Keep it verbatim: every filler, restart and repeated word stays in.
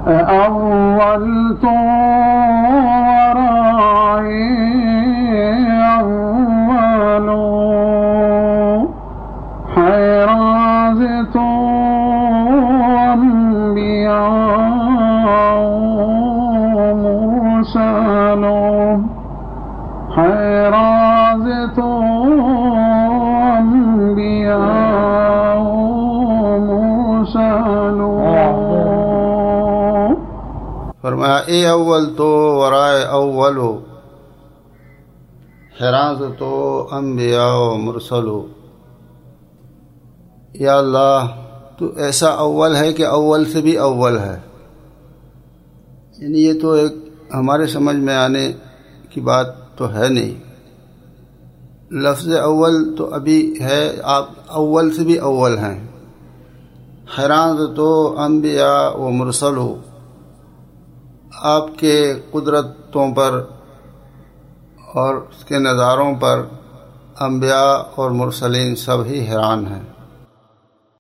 अव्वल तो वराए अव्वलो हैराज तो अंबिया मुरसलो हैराज तो अंबिया मुरसलो। फरमाया ए अव्वल तो वराए अव्वलो हैराज तो अंबिया मुरसलो। या अल्लाह तू ऐसा अव्वल है कि अव्वल से भी अव्वल है। यानी ये तो एक हमारे समझ में आने की बात तो है नहीं। लफ्ज़ अव्वल तो अभी है, आप अव्वल से भी अव्वल हैं। हैरान तो अंबिया व मुरसलो, आपके कुदरतों पर और उसके नज़ारों पर अंबिया और मुरसलीन सब ही हैरान हैं।